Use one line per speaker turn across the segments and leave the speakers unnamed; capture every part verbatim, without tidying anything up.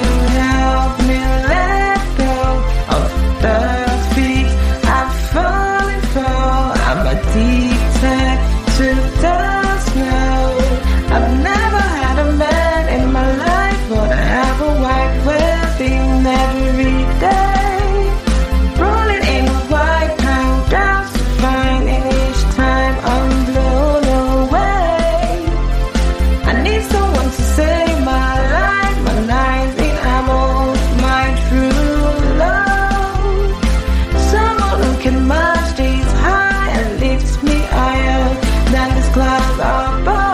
help me let go of the feet I'm falling for. I'm addicted to the snow. I've never had a man in my life, but I have a white wedding every day. Rolling in a white powder to find, and each time I'm blown away. I need someone to save my life, my nights in ammo, my true love. Someone who can match these high and lifts me higher than this cloud above.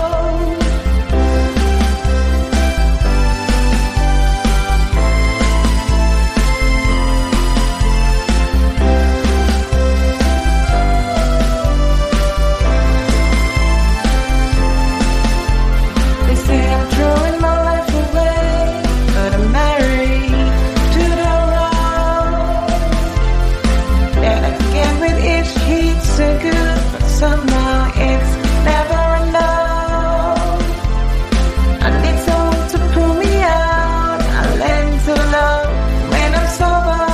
They say I'm throwing my life away, but I'm married to the road. And I get with each heat so good, but somehow it's never enough. I need someone to pull me out. I learn to love when I'm sober.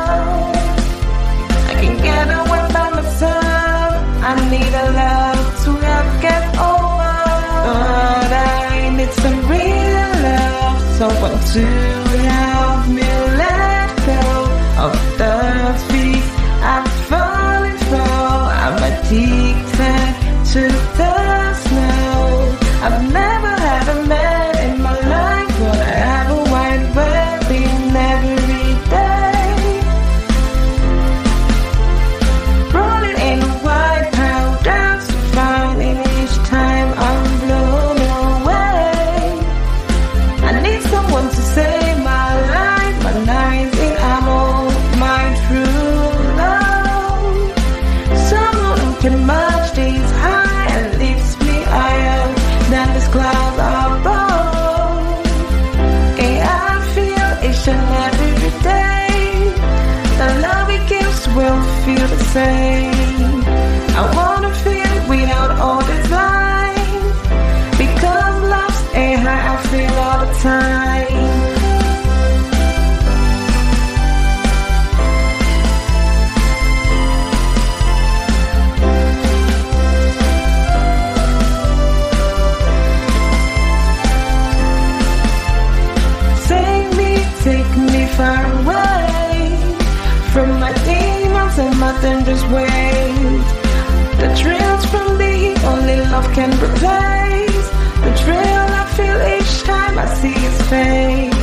I can get away by myself. I need a love to help get over. But I need some real love, someone to help me let go of the feet I'm falling for. I'm addicted to the snow. I've never had a man in my life, but I have a white wedding every day. Rolling in a white powder to find, and each time I'm blown away. I need someone to save my life, my nights in ammo, my true love. Someone who can match these high and lifts me higher than this cloud above. And I feel each and every day the love it gives will feel the same. I wanna feel without all this lies, because love's a high I feel all the time. Save me, take me far away from my demons and my dangerous ways. The thrills from the only love can replace. The thrill I feel each time I see his face.